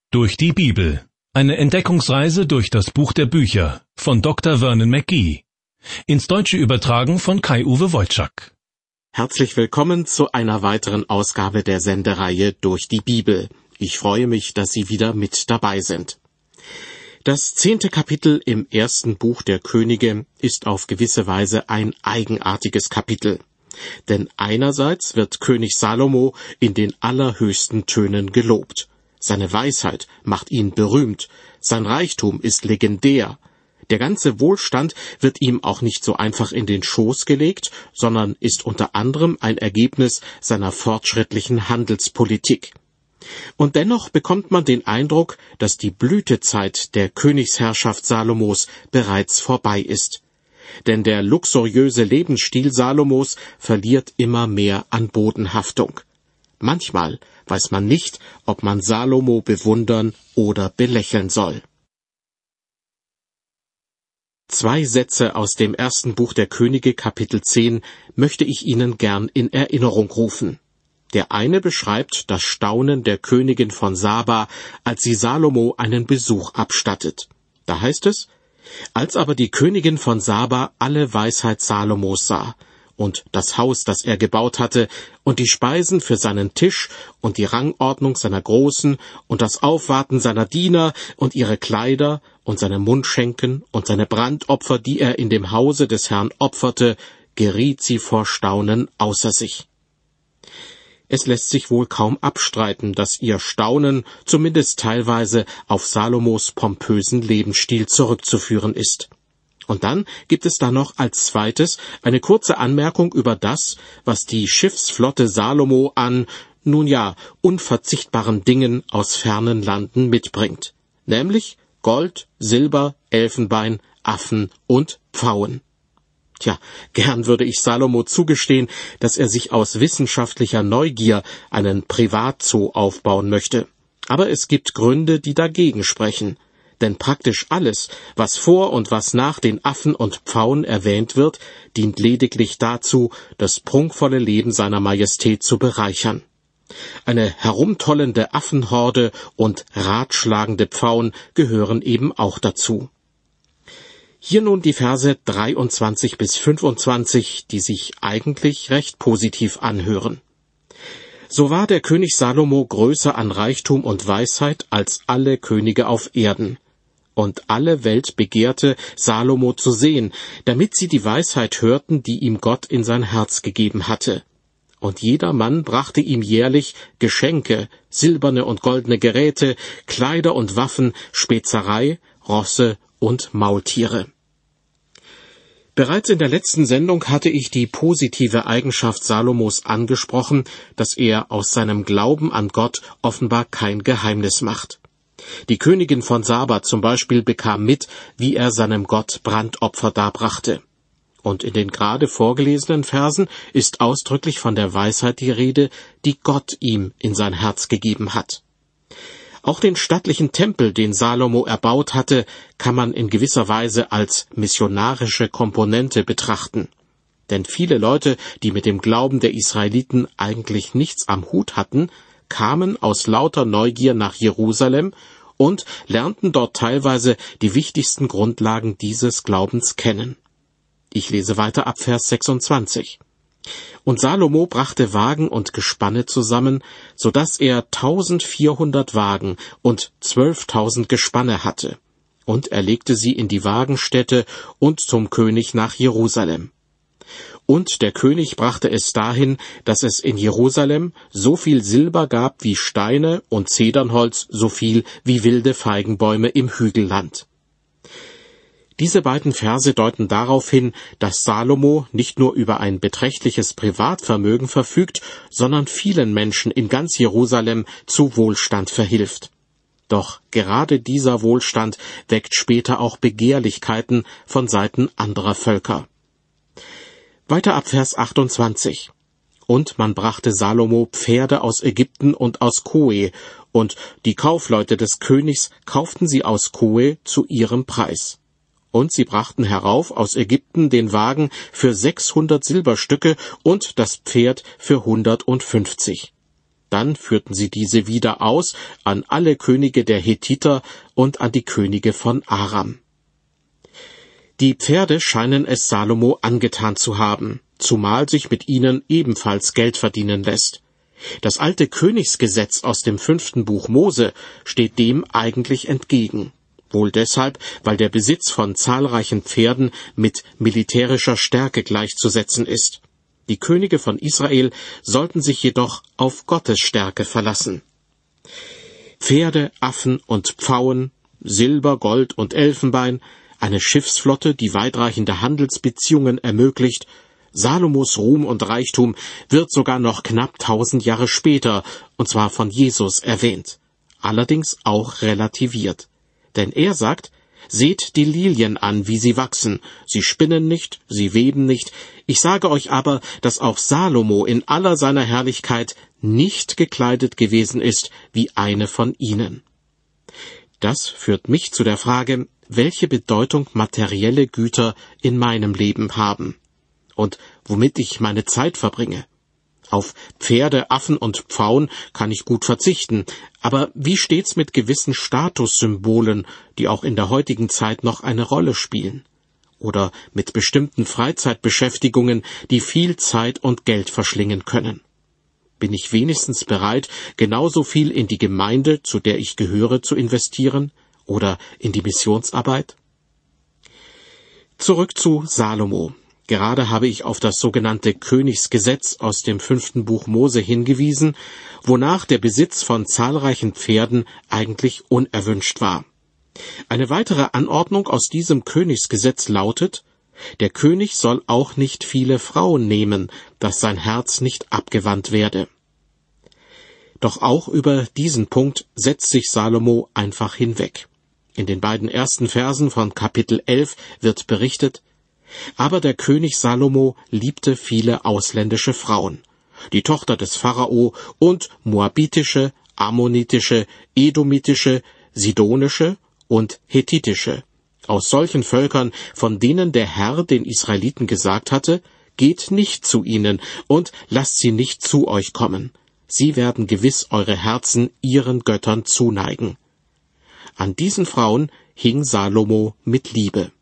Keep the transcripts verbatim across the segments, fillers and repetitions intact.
Durch die Bibel. Eine Entdeckungsreise durch das Buch der Bücher von Doktor Vernon McGee. Ins Deutsche übertragen von Kai-Uwe Wolczak. Herzlich willkommen zu einer weiteren Ausgabe der Sendereihe Durch die Bibel. Ich freue mich, dass Sie wieder mit dabei sind. Das zehnte Kapitel im ersten Buch der Könige ist auf gewisse Weise ein eigenartiges Kapitel. Denn einerseits wird König Salomo in den allerhöchsten Tönen gelobt. Seine Weisheit macht ihn berühmt, sein Reichtum ist legendär. Der ganze Wohlstand wird ihm auch nicht so einfach in den Schoß gelegt, sondern ist unter anderem ein Ergebnis seiner fortschrittlichen Handelspolitik. Und dennoch bekommt man den Eindruck, dass die Blütezeit der Königsherrschaft Salomos bereits vorbei ist. Denn der luxuriöse Lebensstil Salomos verliert immer mehr an Bodenhaftung. Manchmal weiß man nicht, ob man Salomo bewundern oder belächeln soll. Zwei Sätze aus dem ersten Buch der Könige, Kapitel zehn, möchte ich Ihnen gern in Erinnerung rufen. Der eine beschreibt das Staunen der Königin von Saba, als sie Salomo einen Besuch abstattet. Da heißt es: Als aber die Königin von Saba alle Weisheit Salomos sah, und das Haus, das er gebaut hatte, und die Speisen für seinen Tisch, und die Rangordnung seiner Großen, und das Aufwarten seiner Diener, und ihre Kleider, und seine Mundschenken, und seine Brandopfer, die er in dem Hause des Herrn opferte, geriet sie vor Staunen außer sich. Es lässt sich wohl kaum abstreiten, dass ihr Staunen zumindest teilweise auf Salomos pompösen Lebensstil zurückzuführen ist. Und dann gibt es da noch als zweites eine kurze Anmerkung über das, was die Schiffsflotte Salomo an, nun ja, unverzichtbaren Dingen aus fernen Landen mitbringt. Nämlich Gold, Silber, Elfenbein, Affen und Pfauen. Tja, gern würde ich Salomo zugestehen, dass er sich aus wissenschaftlicher Neugier einen Privatzoo aufbauen möchte. Aber es gibt Gründe, die dagegen sprechen. Denn praktisch alles, was vor und was nach den Affen und Pfauen erwähnt wird, dient lediglich dazu, das prunkvolle Leben seiner Majestät zu bereichern. Eine herumtollende Affenhorde und ratschlagende Pfauen gehören eben auch dazu. Hier nun die Verse dreiundzwanzig bis fünfundzwanzig, die sich eigentlich recht positiv anhören. So war der König Salomo größer an Reichtum und Weisheit als alle Könige auf Erden. Und alle Welt begehrte, Salomo zu sehen, damit sie die Weisheit hörten, die ihm Gott in sein Herz gegeben hatte. Und jeder Mann brachte ihm jährlich Geschenke, silberne und goldene Geräte, Kleider und Waffen, Spezerei, Rosse und Maultiere. Bereits in der letzten Sendung hatte ich die positive Eigenschaft Salomos angesprochen, dass er aus seinem Glauben an Gott offenbar kein Geheimnis macht. Die Königin von Saba zum Beispiel bekam mit, wie er seinem Gott Brandopfer darbrachte. Und in den gerade vorgelesenen Versen ist ausdrücklich von der Weisheit die Rede, die Gott ihm in sein Herz gegeben hat. Auch den stattlichen Tempel, den Salomo erbaut hatte, kann man in gewisser Weise als missionarische Komponente betrachten. Denn viele Leute, die mit dem Glauben der Israeliten eigentlich nichts am Hut hatten, kamen aus lauter Neugier nach Jerusalem und lernten dort teilweise die wichtigsten Grundlagen dieses Glaubens kennen. Ich lese weiter ab Vers sechsundzwanzig. Und Salomo brachte Wagen und Gespanne zusammen, so dass er tausendvierhundert Wagen und zwölftausend Gespanne hatte. Und er legte sie in die Wagenstätte und zum König nach Jerusalem. Und der König brachte es dahin, dass es in Jerusalem so viel Silber gab wie Steine und Zedernholz so viel wie wilde Feigenbäume im Hügelland. Diese beiden Verse deuten darauf hin, dass Salomo nicht nur über ein beträchtliches Privatvermögen verfügt, sondern vielen Menschen in ganz Jerusalem zu Wohlstand verhilft. Doch gerade dieser Wohlstand weckt später auch Begehrlichkeiten von Seiten anderer Völker. Weiter ab Vers achtundzwanzig. Und man brachte Salomo Pferde aus Ägypten und aus Koe, und die Kaufleute des Königs kauften sie aus Koe zu ihrem Preis. Und sie brachten herauf aus Ägypten den Wagen für sechshundert Silberstücke und das Pferd für hundertfünfzig. Dann führten sie diese wieder aus an alle Könige der Hethiter und an die Könige von Aram. Die Pferde scheinen es Salomo angetan zu haben, zumal sich mit ihnen ebenfalls Geld verdienen lässt. Das alte Königsgesetz aus dem fünften Buch Mose steht dem eigentlich entgegen. Wohl deshalb, weil der Besitz von zahlreichen Pferden mit militärischer Stärke gleichzusetzen ist. Die Könige von Israel sollten sich jedoch auf Gottes Stärke verlassen. Pferde, Affen und Pfauen, Silber, Gold und Elfenbein, eine Schiffsflotte, die weitreichende Handelsbeziehungen ermöglicht, Salomos Ruhm und Reichtum wird sogar noch knapp tausend Jahre später, und zwar von Jesus, erwähnt. Allerdings auch relativiert. Denn er sagt, seht die Lilien an, wie sie wachsen. Sie spinnen nicht, sie weben nicht. Ich sage euch aber, dass auch Salomo in aller seiner Herrlichkeit nicht gekleidet gewesen ist wie eine von ihnen. Das führt mich zu der Frage, welche Bedeutung materielle Güter in meinem Leben haben und womit ich meine Zeit verbringe. Auf Pferde, Affen und Pfauen kann ich gut verzichten, aber wie steht's mit gewissen Statussymbolen, die auch in der heutigen Zeit noch eine Rolle spielen? Oder mit bestimmten Freizeitbeschäftigungen, die viel Zeit und Geld verschlingen können? Bin ich wenigstens bereit, genauso viel in die Gemeinde, zu der ich gehöre, zu investieren? Oder in die Missionsarbeit? Zurück zu Salomo. Gerade habe ich auf das sogenannte Königsgesetz aus dem fünften Buch Mose hingewiesen, wonach der Besitz von zahlreichen Pferden eigentlich unerwünscht war. Eine weitere Anordnung aus diesem Königsgesetz lautet, der König soll auch nicht viele Frauen nehmen, dass sein Herz nicht abgewandt werde. Doch auch über diesen Punkt setzt sich Salomo einfach hinweg. In den beiden ersten Versen von Kapitel elf wird berichtet, aber der König Salomo liebte viele ausländische Frauen, die Tochter des Pharao und moabitische, ammonitische, edomitische, sidonische und hethitische, aus solchen Völkern, von denen der Herr den Israeliten gesagt hatte, geht nicht zu ihnen und lasst sie nicht zu euch kommen. Sie werden gewiss eure Herzen ihren Göttern zuneigen. An diesen Frauen hing Salomo mit Liebe.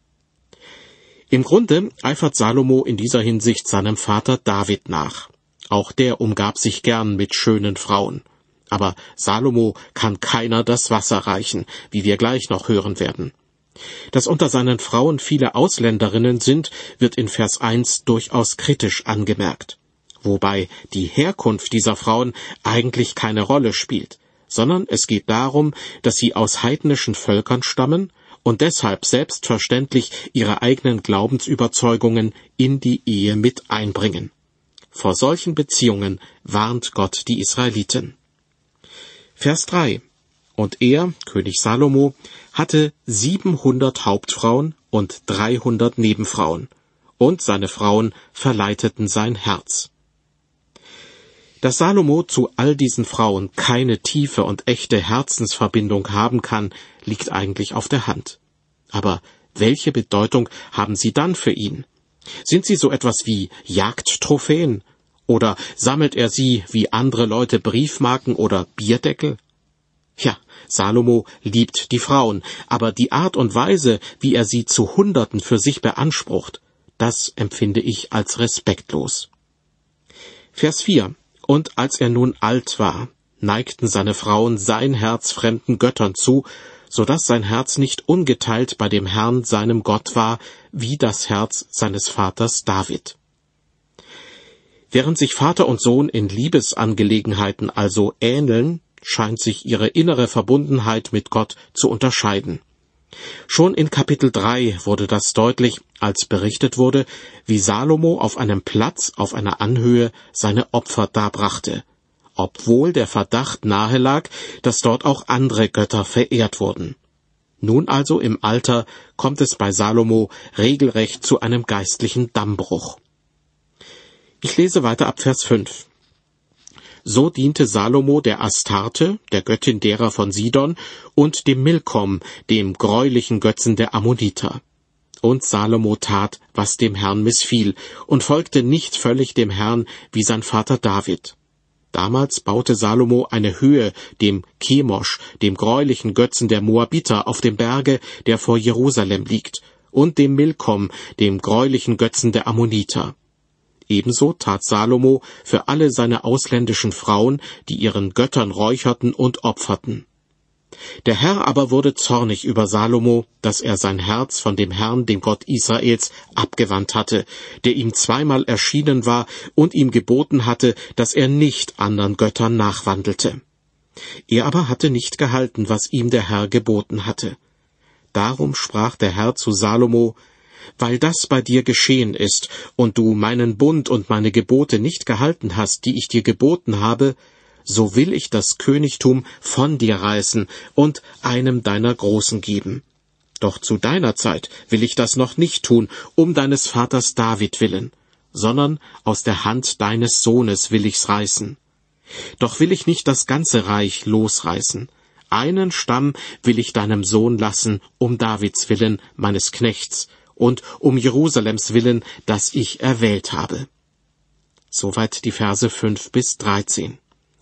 Im Grunde eifert Salomo in dieser Hinsicht seinem Vater David nach. Auch der umgab sich gern mit schönen Frauen. Aber Salomo kann keiner das Wasser reichen, wie wir gleich noch hören werden. Dass unter seinen Frauen viele Ausländerinnen sind, wird in Vers eins durchaus kritisch angemerkt. Wobei die Herkunft dieser Frauen eigentlich keine Rolle spielt, sondern es geht darum, dass sie aus heidnischen Völkern stammen und deshalb selbstverständlich ihre eigenen Glaubensüberzeugungen in die Ehe mit einbringen. Vor solchen Beziehungen warnt Gott die Israeliten. Vers drei. Und er, König Salomo, hatte siebenhundert Hauptfrauen und dreihundert Nebenfrauen, und seine Frauen verleiteten sein Herz. Dass Salomo zu all diesen Frauen keine tiefe und echte Herzensverbindung haben kann, liegt eigentlich auf der Hand. Aber welche Bedeutung haben sie dann für ihn? Sind sie so etwas wie Jagdtrophäen? Oder sammelt er sie wie andere Leute Briefmarken oder Bierdeckel? Ja, Salomo liebt die Frauen, aber die Art und Weise, wie er sie zu Hunderten für sich beansprucht, das empfinde ich als respektlos. Vers vier. Und als er nun alt war, neigten seine Frauen sein Herz fremden Göttern zu, so dass sein Herz nicht ungeteilt bei dem Herrn seinem Gott war, wie das Herz seines Vaters David. Während sich Vater und Sohn in Liebesangelegenheiten also ähneln, scheint sich ihre innere Verbundenheit mit Gott zu unterscheiden. Schon in Kapitel drei wurde das deutlich, als berichtet wurde, wie Salomo auf einem Platz auf einer Anhöhe seine Opfer darbrachte, obwohl der Verdacht nahe lag, dass dort auch andere Götter verehrt wurden. Nun also im Alter kommt es bei Salomo regelrecht zu einem geistlichen Dammbruch. Ich lese weiter ab Vers fünf. So diente Salomo der Astarte, der Göttin derer von Sidon, und dem Milkom, dem greulichen Götzen der Ammoniter. Und Salomo tat, was dem Herrn missfiel, und folgte nicht völlig dem Herrn wie sein Vater David. Damals baute Salomo eine Höhe dem Chemosh, dem greulichen Götzen der Moabiter, auf dem Berge, der vor Jerusalem liegt, und dem Milkom, dem greulichen Götzen der Ammoniter. Ebenso tat Salomo für alle seine ausländischen Frauen, die ihren Göttern räucherten und opferten. Der Herr aber wurde zornig über Salomo, dass er sein Herz von dem Herrn, dem Gott Israels, abgewandt hatte, der ihm zweimal erschienen war und ihm geboten hatte, dass er nicht anderen Göttern nachwandelte. Er aber hatte nicht gehalten, was ihm der Herr geboten hatte. Darum sprach der Herr zu Salomo: Weil das bei dir geschehen ist und du meinen Bund und meine Gebote nicht gehalten hast, die ich dir geboten habe, so will ich das Königtum von dir reißen und einem deiner Großen geben. Doch zu deiner Zeit will ich das noch nicht tun, um deines Vaters David willen, sondern aus der Hand deines Sohnes will ich's reißen. Doch will ich nicht das ganze Reich losreißen. Einen Stamm will ich deinem Sohn lassen, um Davids willen, meines Knechts, und um Jerusalems willen, das ich erwählt habe. Soweit die Verse fünf bis dreizehn.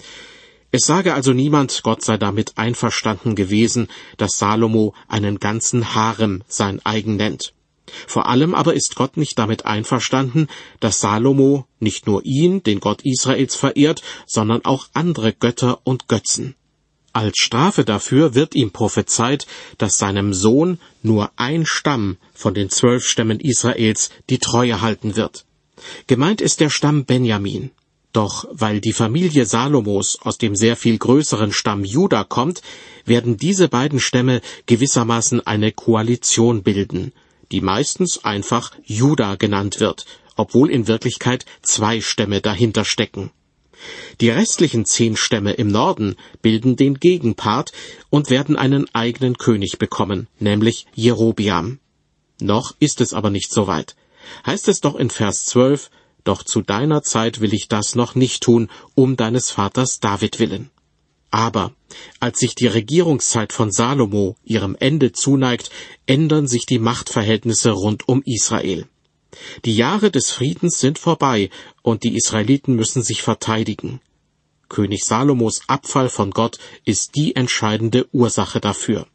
Es sage also niemand, Gott sei damit einverstanden gewesen, dass Salomo einen ganzen Harem sein eigen nennt. Vor allem aber ist Gott nicht damit einverstanden, dass Salomo nicht nur ihn, den Gott Israels, verehrt, sondern auch andere Götter und Götzen. Als Strafe dafür wird ihm prophezeit, dass seinem Sohn nur ein Stamm von den zwölf Stämmen Israels die Treue halten wird. Gemeint ist der Stamm Benjamin. Doch weil die Familie Salomos aus dem sehr viel größeren Stamm Juda kommt, werden diese beiden Stämme gewissermaßen eine Koalition bilden, die meistens einfach Juda genannt wird, obwohl in Wirklichkeit zwei Stämme dahinter stecken. Die restlichen zehn Stämme im Norden bilden den Gegenpart und werden einen eigenen König bekommen, nämlich Jerobeam. Noch ist es aber nicht so weit. Heißt es doch in Vers zwölf: Doch zu deiner Zeit will ich das noch nicht tun, um deines Vaters David willen. Aber als sich die Regierungszeit von Salomo ihrem Ende zuneigt, ändern sich die Machtverhältnisse rund um Israel. Die Jahre des Friedens sind vorbei und die Israeliten müssen sich verteidigen. König Salomos Abfall von Gott ist die entscheidende Ursache dafür.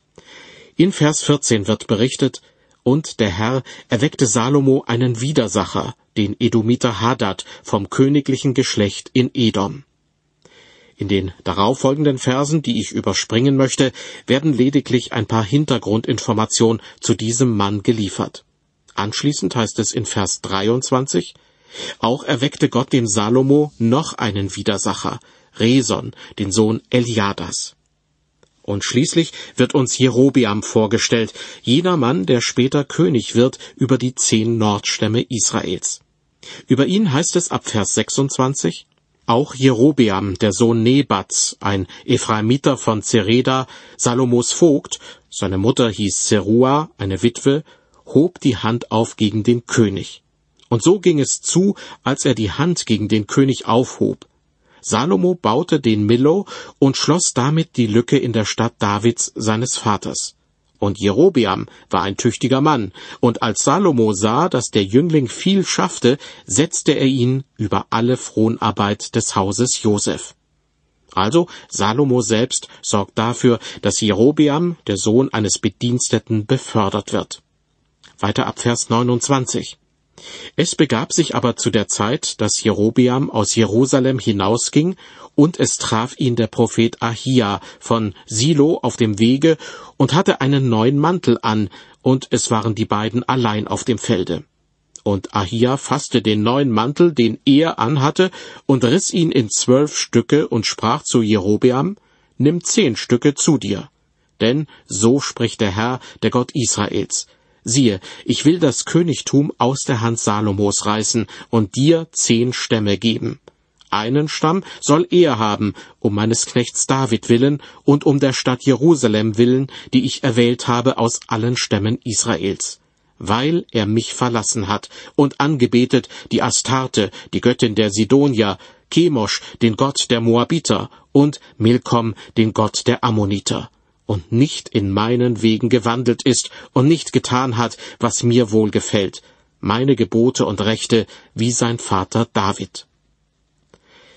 In Vers vierzehn wird berichtet: Und der Herr erweckte Salomo einen Widersacher, den Edomiter Hadad, vom königlichen Geschlecht in Edom. In den darauffolgenden Versen, die ich überspringen möchte, werden lediglich ein paar Hintergrundinformationen zu diesem Mann geliefert. Anschließend heißt es in Vers dreiundzwanzig: Auch erweckte Gott dem Salomo noch einen Widersacher, Reson, den Sohn Eliadas. Und schließlich wird uns Jerobeam vorgestellt, jener Mann, der später König wird über die zehn Nordstämme Israels. Über ihn heißt es ab Vers sechsundzwanzig: Auch Jerobeam, der Sohn Nebats, ein Ephraimiter von Zereda, Salomos Vogt, seine Mutter hieß Zerua, eine Witwe, hob die Hand auf gegen den König. Und so ging es zu, als er die Hand gegen den König aufhob. Salomo baute den Millo und schloss damit die Lücke in der Stadt Davids, seines Vaters. Und Jerobeam war ein tüchtiger Mann, und als Salomo sah, dass der Jüngling viel schaffte, setzte er ihn über alle Fronarbeit des Hauses Joseph. Also Salomo selbst sorgt dafür, dass Jerobeam, der Sohn eines Bediensteten, befördert wird. Weiter ab Vers neunundzwanzig. Es begab sich aber zu der Zeit, dass Jerobeam aus Jerusalem hinausging, und es traf ihn der Prophet Ahia von Silo auf dem Wege und hatte einen neuen Mantel an, und es waren die beiden allein auf dem Felde. Und Ahia fasste den neuen Mantel, den er anhatte, und riss ihn in zwölf Stücke und sprach zu Jerobeam: Nimm zehn Stücke zu dir. Denn so spricht der Herr, der Gott Israels: Siehe, ich will das Königtum aus der Hand Salomos reißen und dir zehn Stämme geben. Einen Stamm soll er haben, um meines Knechts David willen und um der Stadt Jerusalem willen, die ich erwählt habe aus allen Stämmen Israels, weil er mich verlassen hat und angebetet die Astarte, die Göttin der Sidonier, Chemosh, den Gott der Moabiter, und Milkom, den Gott der Ammoniter, und nicht in meinen Wegen gewandelt ist und nicht getan hat, was mir wohlgefällt, meine Gebote und Rechte, wie sein Vater David.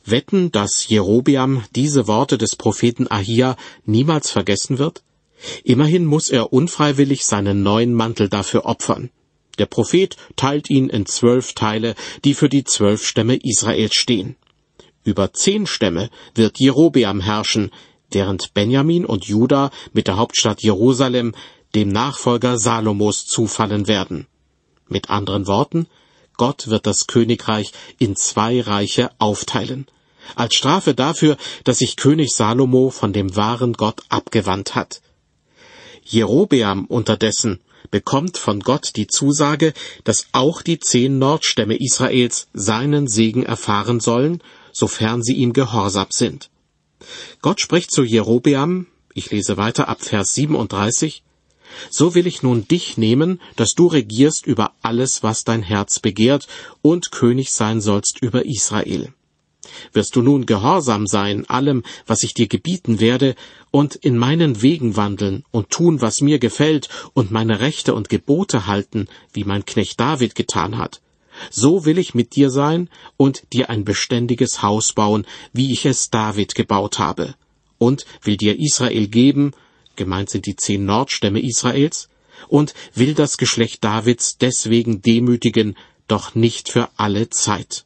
Wetten, dass Jerobeam diese Worte des Propheten Ahia niemals vergessen wird? Immerhin muss er unfreiwillig seinen neuen Mantel dafür opfern. Der Prophet teilt ihn in zwölf Teile, die für die zwölf Stämme Israels stehen. Über zehn Stämme wird Jerobeam herrschen, während Benjamin und Juda mit der Hauptstadt Jerusalem dem Nachfolger Salomos zufallen werden. Mit anderen Worten, Gott wird das Königreich in zwei Reiche aufteilen, als Strafe dafür, dass sich König Salomo von dem wahren Gott abgewandt hat. Jerobeam unterdessen bekommt von Gott die Zusage, dass auch die zehn Nordstämme Israels seinen Segen erfahren sollen, sofern sie ihm gehorsam sind. Gott spricht zu Jerobeam, ich lese weiter ab Vers siebenunddreißig, »So will ich nun dich nehmen, dass du regierst über alles, was dein Herz begehrt, und König sein sollst über Israel. Wirst du nun gehorsam sein allem, was ich dir gebieten werde, und in meinen Wegen wandeln und tun, was mir gefällt, und meine Rechte und Gebote halten, wie mein Knecht David getan hat, so will ich mit dir sein und dir ein beständiges Haus bauen, wie ich es David gebaut habe, und will dir Israel geben, gemeint sind die zehn Nordstämme Israels, und will das Geschlecht Davids deswegen demütigen, doch nicht für alle Zeit.«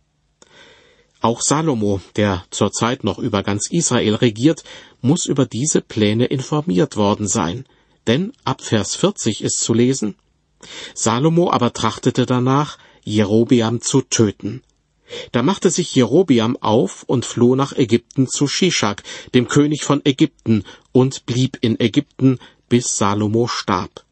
Auch Salomo, der zurzeit noch über ganz Israel regiert, muss über diese Pläne informiert worden sein, denn ab Vers vierzig ist zu lesen: »Salomo aber trachtete danach, Jerobeam zu töten. Da machte sich Jerobeam auf und floh nach Ägypten zu Shischak, dem König von Ägypten, und blieb in Ägypten, bis Salomo starb.«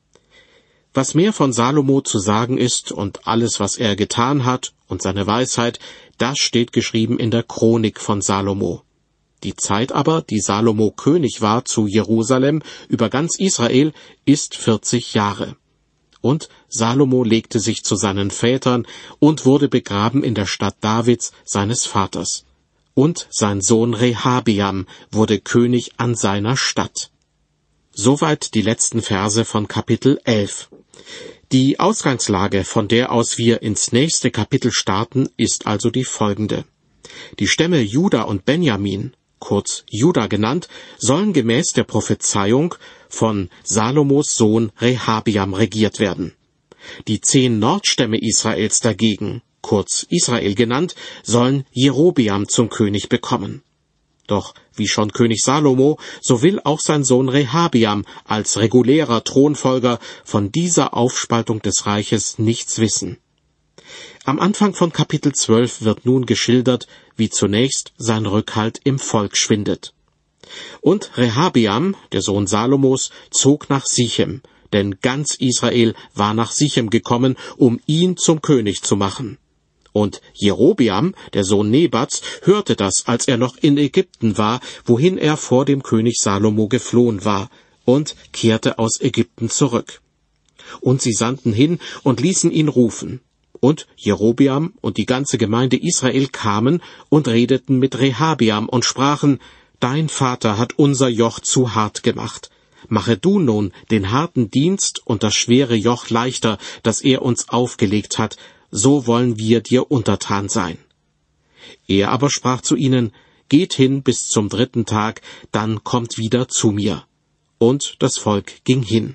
Was mehr von Salomo zu sagen ist und alles, was er getan hat und seine Weisheit, das steht geschrieben in der Chronik von Salomo. Die Zeit aber, die Salomo König war zu Jerusalem über ganz Israel, ist vierzig Jahre. Und Salomo legte sich zu seinen Vätern und wurde begraben in der Stadt Davids, seines Vaters. Und sein Sohn Rehabeam wurde König an seiner Stadt. Soweit die letzten Verse von Kapitel elf. Die Ausgangslage, von der aus wir ins nächste Kapitel starten, ist also die folgende. Die Stämme Juda und Benjamin, kurz Juda genannt, sollen gemäß der Prophezeiung von Salomos Sohn Rehabeam regiert werden. Die zehn Nordstämme Israels dagegen, kurz Israel genannt, sollen Jerobeam zum König bekommen. Doch wie schon König Salomo, so will auch sein Sohn Rehabeam als regulärer Thronfolger von dieser Aufspaltung des Reiches nichts wissen. Am Anfang von Kapitel zwölf wird nun geschildert, wie zunächst sein Rückhalt im Volk schwindet. Und Rehabeam, der Sohn Salomos, zog nach Sichem, denn ganz Israel war nach Sichem gekommen, um ihn zum König zu machen. Und Jerobeam, der Sohn Nebats, hörte das, als er noch in Ägypten war, wohin er vor dem König Salomo geflohen war, und kehrte aus Ägypten zurück. Und sie sandten hin und ließen ihn rufen. Und Jerobeam und die ganze Gemeinde Israel kamen und redeten mit Rehabeam und sprachen: »Dein Vater hat unser Joch zu hart gemacht. Mache du nun den harten Dienst und das schwere Joch leichter, das er uns aufgelegt hat, so wollen wir dir untertan sein.« Er aber sprach zu ihnen: »Geht hin bis zum dritten Tag, dann kommt wieder zu mir.« Und das Volk ging hin.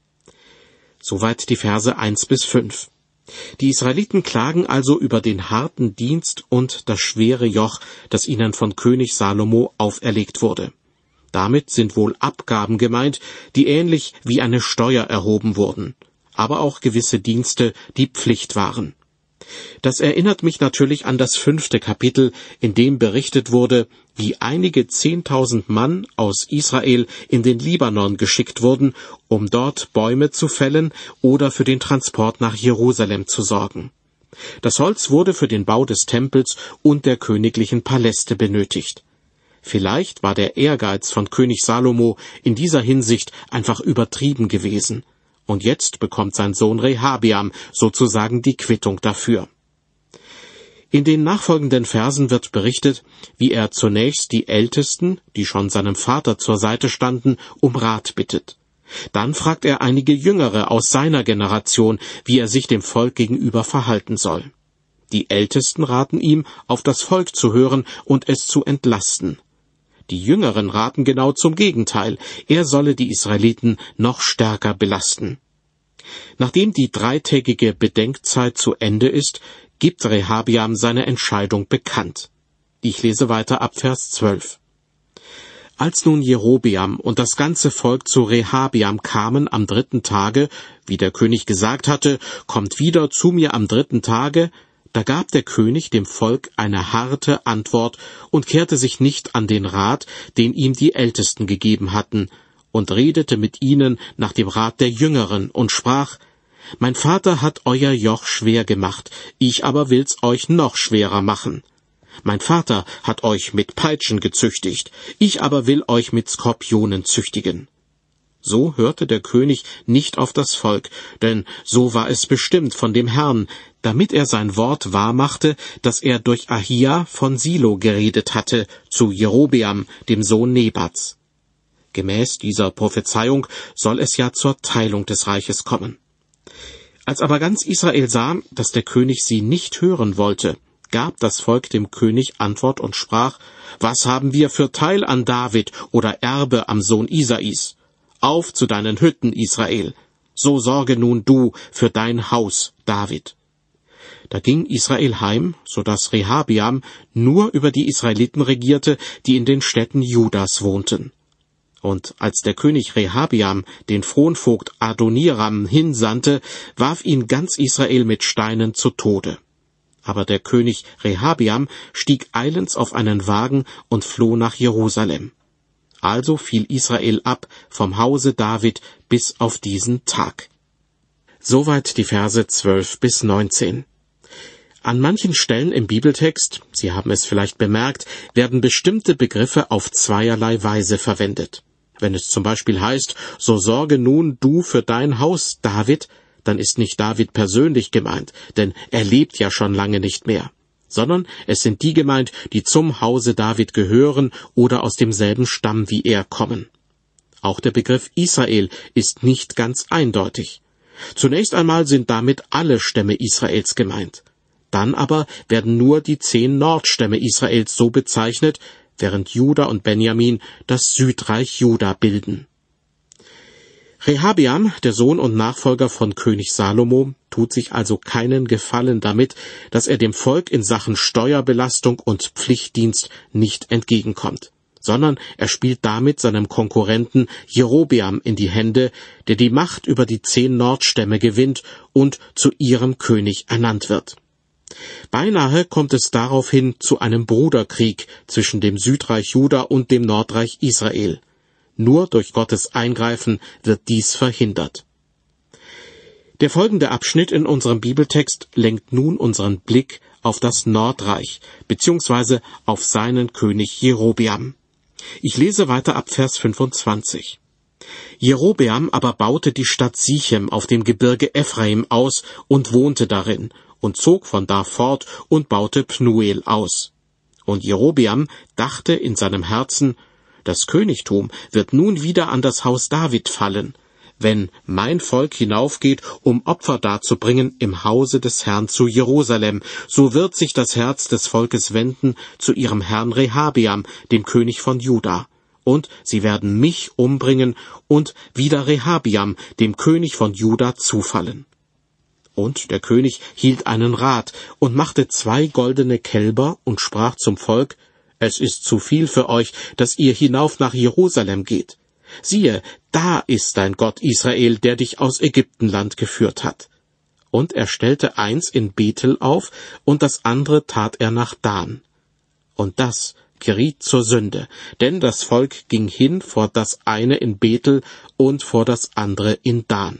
Soweit die Verse eins bis fünf. Die Israeliten klagen also über den harten Dienst und das schwere Joch, das ihnen von König Salomo auferlegt wurde. Damit sind wohl Abgaben gemeint, die ähnlich wie eine Steuer erhoben wurden, aber auch gewisse Dienste, die Pflicht waren. Das erinnert mich natürlich an das fünfte Kapitel, in dem berichtet wurde, wie einige zehntausend Mann aus Israel in den Libanon geschickt wurden, um dort Bäume zu fällen oder für den Transport nach Jerusalem zu sorgen. Das Holz wurde für den Bau des Tempels und der königlichen Paläste benötigt. Vielleicht war der Ehrgeiz von König Salomo in dieser Hinsicht einfach übertrieben gewesen. Und jetzt bekommt sein Sohn Rehabeam sozusagen die Quittung dafür. In den nachfolgenden Versen wird berichtet, wie er zunächst die Ältesten, die schon seinem Vater zur Seite standen, um Rat bittet. Dann fragt er einige Jüngere aus seiner Generation, wie er sich dem Volk gegenüber verhalten soll. Die Ältesten raten ihm, auf das Volk zu hören und es zu entlasten. Die Jüngeren raten genau zum Gegenteil, er solle die Israeliten noch stärker belasten. Nachdem die dreitägige Bedenkzeit zu Ende ist, gibt Rehabiam seine Entscheidung bekannt. Ich lese weiter ab Vers zwölf. Als nun Jerobeam und das ganze Volk zu Rehabiam kamen am dritten Tage, wie der König gesagt hatte, kommt wieder zu mir am dritten Tage, da gab der König dem Volk eine harte Antwort und kehrte sich nicht an den Rat, den ihm die Ältesten gegeben hatten, und redete mit ihnen nach dem Rat der Jüngeren und sprach: Mein Vater hat euer Joch schwer gemacht, ich aber will's euch noch schwerer machen. Mein Vater hat euch mit Peitschen gezüchtigt, ich aber will euch mit Skorpionen züchtigen. So hörte der König nicht auf das Volk, denn so war es bestimmt von dem Herrn, damit er sein Wort wahrmachte, das er durch Ahia von Silo geredet hatte, zu Jerobeam, dem Sohn Nebats. Gemäß dieser Prophezeiung soll es ja zur Teilung des Reiches kommen. Als aber ganz Israel sah, dass der König sie nicht hören wollte, gab das Volk dem König Antwort und sprach: Was haben wir für Teil an David oder Erbe am Sohn Isais? Auf zu deinen Hütten, Israel! So sorge nun du für dein Haus, David. Da ging Israel heim, so dass Rehabiam nur über die Israeliten regierte, die in den Städten Judas wohnten. Und als der König Rehabiam den Fronvogt Adoniram hinsandte, warf ihn ganz Israel mit Steinen zu Tode. Aber der König Rehabiam stieg eilends auf einen Wagen und floh nach Jerusalem. Also fiel Israel ab vom Hause David bis auf diesen Tag. Soweit die Verse zwölf bis neunzehn. An manchen Stellen im Bibeltext, Sie haben es vielleicht bemerkt, werden bestimmte Begriffe auf zweierlei Weise verwendet. Wenn es zum Beispiel heißt, so sorge nun du für dein Haus, David, dann ist nicht David persönlich gemeint, denn er lebt ja schon lange nicht mehr, sondern es sind die gemeint, die zum Hause David gehören oder aus demselben Stamm wie er kommen. Auch der Begriff Israel ist nicht ganz eindeutig. Zunächst einmal sind damit alle Stämme Israels gemeint. Dann aber werden nur die zehn Nordstämme Israels so bezeichnet, während Juda und Benjamin das Südreich Juda bilden. Rehabiam, der Sohn und Nachfolger von König Salomo, tut sich also keinen Gefallen damit, dass er dem Volk in Sachen Steuerbelastung und Pflichtdienst nicht entgegenkommt, sondern er spielt damit seinem Konkurrenten Jerobeam in die Hände, der die Macht über die zehn Nordstämme gewinnt und zu ihrem König ernannt wird. Beinahe kommt es daraufhin zu einem Bruderkrieg zwischen dem Südreich Juda und dem Nordreich Israel. Nur durch Gottes Eingreifen wird dies verhindert. Der folgende Abschnitt in unserem Bibeltext lenkt nun unseren Blick auf das Nordreich, beziehungsweise auf seinen König Jerobeam. Ich lese weiter ab Vers fünfundzwanzig. Jerobeam aber baute die Stadt Sichem auf dem Gebirge Ephraim aus und wohnte darin, und zog von da fort und baute Pnuel aus. Und Jerobeam dachte in seinem Herzen: Das Königtum wird nun wieder an das Haus David fallen, wenn mein Volk hinaufgeht, um Opfer darzubringen im Hause des Herrn zu Jerusalem, so wird sich das Herz des Volkes wenden zu ihrem Herrn Rehabiam, dem König von Juda, und sie werden mich umbringen und wieder Rehabiam, dem König von Juda, zufallen. Und der König hielt einen Rat und machte zwei goldene Kälber und sprach zum Volk: Es ist zu viel für euch, dass ihr hinauf nach Jerusalem geht. Siehe, da ist dein Gott Israel, der dich aus Ägyptenland geführt hat. Und er stellte eins in Bethel auf, und das andere tat er nach Dan. Und das geriet zur Sünde, denn das Volk ging hin vor das eine in Bethel und vor das andere in Dan.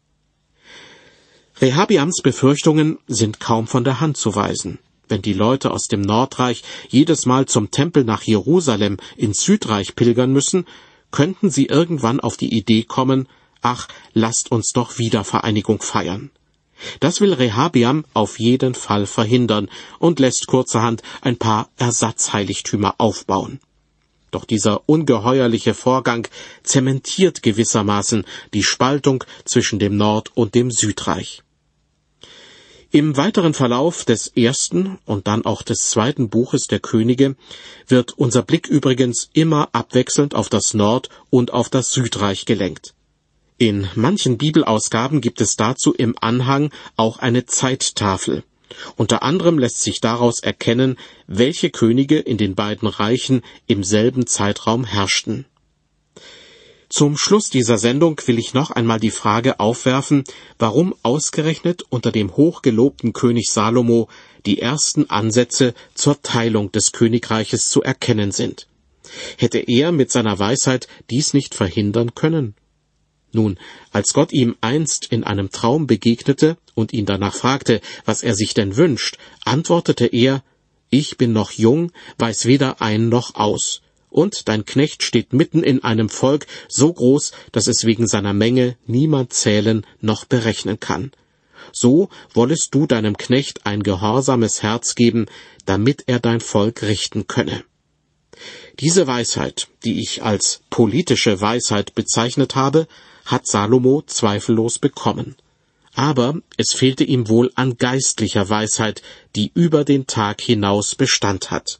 Rehabiams Befürchtungen sind kaum von der Hand zu weisen. Wenn die Leute aus dem Nordreich jedes Mal zum Tempel nach Jerusalem ins Südreich pilgern müssen, könnten sie irgendwann auf die Idee kommen: Ach, lasst uns doch Wiedervereinigung feiern. Das will Rehabiam auf jeden Fall verhindern und lässt kurzerhand ein paar Ersatzheiligtümer aufbauen. Doch dieser ungeheuerliche Vorgang zementiert gewissermaßen die Spaltung zwischen dem Nord- und dem Südreich. Im weiteren Verlauf des ersten und dann auch des zweiten Buches der Könige wird unser Blick übrigens immer abwechselnd auf das Nord- und auf das Südreich gelenkt. In manchen Bibelausgaben gibt es dazu im Anhang auch eine Zeittafel. Unter anderem lässt sich daraus erkennen, welche Könige in den beiden Reichen im selben Zeitraum herrschten. Zum Schluss dieser Sendung will ich noch einmal die Frage aufwerfen, warum ausgerechnet unter dem hochgelobten König Salomo die ersten Ansätze zur Teilung des Königreiches zu erkennen sind. Hätte er mit seiner Weisheit dies nicht verhindern können? Nun, als Gott ihm einst in einem Traum begegnete und ihn danach fragte, was er sich denn wünscht, antwortete er: »Ich bin noch jung, weiß weder ein noch aus. Und dein Knecht steht mitten in einem Volk so groß, dass es wegen seiner Menge niemand zählen noch berechnen kann. So wollest du deinem Knecht ein gehorsames Herz geben, damit er dein Volk richten könne.« Diese Weisheit, die ich als politische Weisheit bezeichnet habe, hat Salomo zweifellos bekommen. Aber es fehlte ihm wohl an geistlicher Weisheit, die über den Tag hinaus Bestand hat.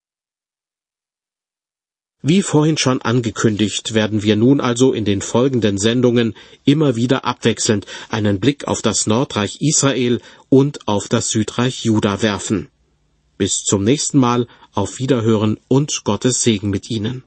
Wie vorhin schon angekündigt, werden wir nun also in den folgenden Sendungen immer wieder abwechselnd einen Blick auf das Nordreich Israel und auf das Südreich Juda werfen. Bis zum nächsten Mal, auf Wiederhören und Gottes Segen mit Ihnen.